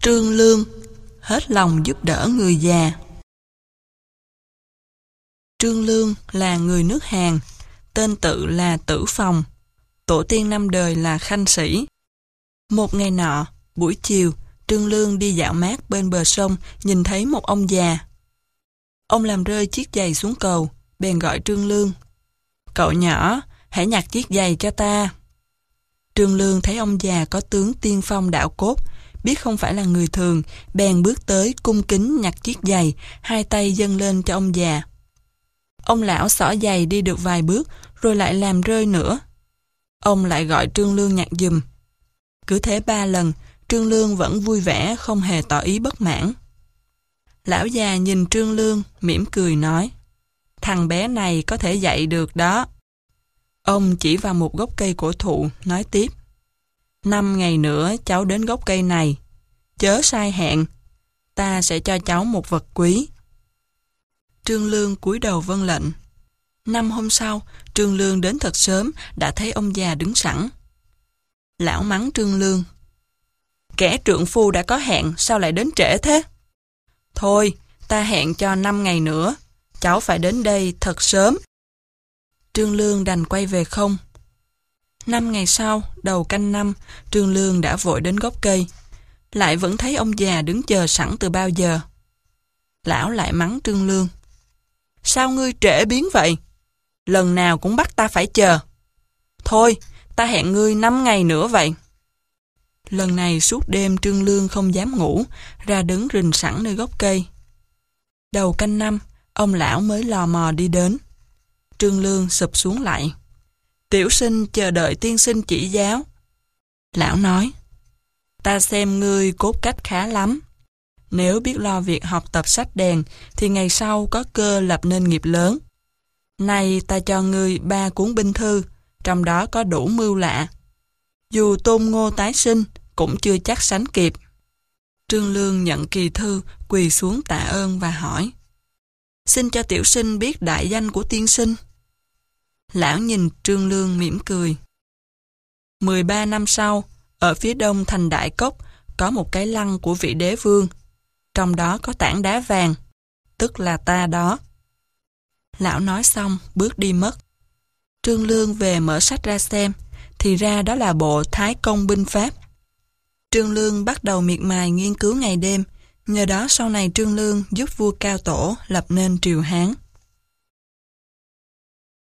Trương Lương hết lòng giúp đỡ người già. Trương Lương là người nước Hàn, tên tự là Tử Phòng, tổ tiên năm đời là khanh sĩ. Một ngày nọ, buổi chiều, Trương Lương đi dạo mát bên bờ sông, nhìn thấy một ông già. Ông làm rơi chiếc giày xuống cầu, bèn gọi Trương Lương. "Cậu nhỏ, hãy nhặt chiếc giày cho ta." Trương Lương thấy ông già có tướng tiên phong đạo cốt, biết không phải là người thường, bèn bước tới cung kính nhặt chiếc giày, hai tay dâng lên cho ông già. Ông lão xỏ giày đi được vài bước, rồi lại làm rơi nữa. Ông lại gọi Trương Lương nhặt giùm. Cứ thế 3 lần, Trương Lương vẫn vui vẻ, không hề tỏ ý bất mãn. Lão già nhìn Trương Lương, mỉm cười nói: "Thằng bé này có thể dạy được đó." Ông chỉ vào một gốc cây cổ thụ, nói tiếp: "5 ngày nữa cháu đến gốc cây này. Chớ sai hẹn, ta sẽ cho cháu một vật quý." Trương Lương cúi đầu vâng lệnh. 5 hôm sau, Trương Lương đến thật sớm, đã thấy ông già đứng sẵn. Lão mắng Trương Lương: "Kẻ trượng phu đã có hẹn, sao lại đến trễ thế?" "Thôi, ta hẹn cho 5 ngày nữa, cháu phải đến đây thật sớm." Trương Lương đành quay về không. 5 ngày sau, đầu canh năm, Trương Lương đã vội đến gốc cây. Lại vẫn thấy ông già đứng chờ sẵn từ bao giờ. Lão lại mắng Trương Lương: "Sao ngươi trễ biến vậy? Lần nào cũng bắt ta phải chờ. Thôi, ta hẹn ngươi 5 ngày nữa vậy." Lần này suốt đêm Trương Lương không dám ngủ, ra đứng rình sẵn nơi gốc cây. Đầu canh năm, ông lão mới lò mò đi đến. Trương Lương sụp xuống lại: "Tiểu sinh chờ đợi tiên sinh chỉ giáo." Lão nói: "Ta xem ngươi cốt cách khá lắm. Nếu biết lo việc học tập sách đèn, thì ngày sau có cơ lập nên nghiệp lớn. Nay ta cho ngươi 3 cuốn binh thư, trong đó có đủ mưu lạ. Dù Tôn Ngô tái sinh, cũng chưa chắc sánh kịp." Trương Lương nhận kỳ thư, quỳ xuống tạ ơn và hỏi: "Xin cho tiểu sinh biết đại danh của tiên sinh." Lão nhìn Trương Lương mỉm cười: 13 năm sau, ở phía đông thành Đại Cốc, có một cái lăng của vị đế vương. Trong đó có tảng đá vàng, tức là ta đó." Lão nói xong, bước đi mất. Trương Lương về mở sách ra xem, thì ra đó là bộ Thái Công binh pháp. Trương Lương bắt đầu miệt mài nghiên cứu ngày đêm, nhờ đó sau này Trương Lương giúp vua Cao Tổ lập nên triều Hán.